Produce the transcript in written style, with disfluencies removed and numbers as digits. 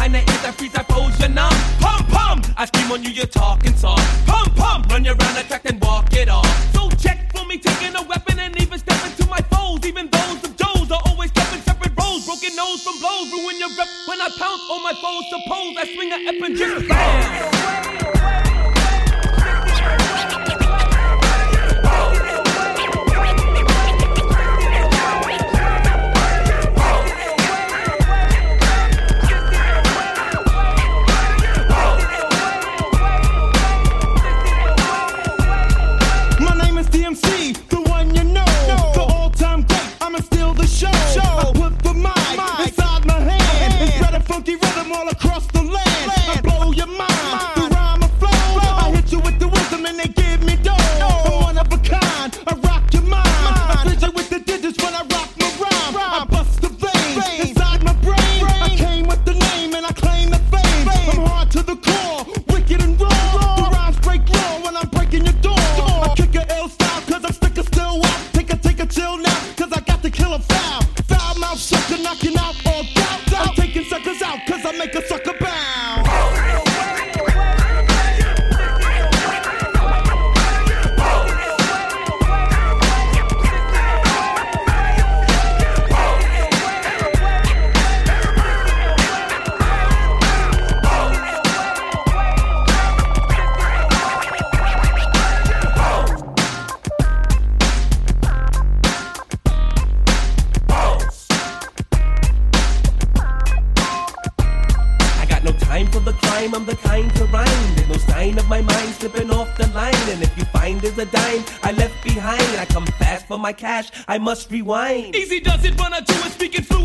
behind the ears, I freeze, I froze your numb. Pum pum, I scream on you, you're talking soft. Pum pum, run you around the track and walk it off. So check for me taking a weapon and even stepping to my foes. Even those of Joes are always kept in separate roles. Broken nose from blows, ruin your rep when I pounce on my foes. Suppose I swing a ep and just bam. I'm the kind to rhyme. There's no sign of my mind slipping off the line. And if you find there's a dime I left behind, I come fast for my cash, I must rewind. Easy does it, run or two and speaking fluid.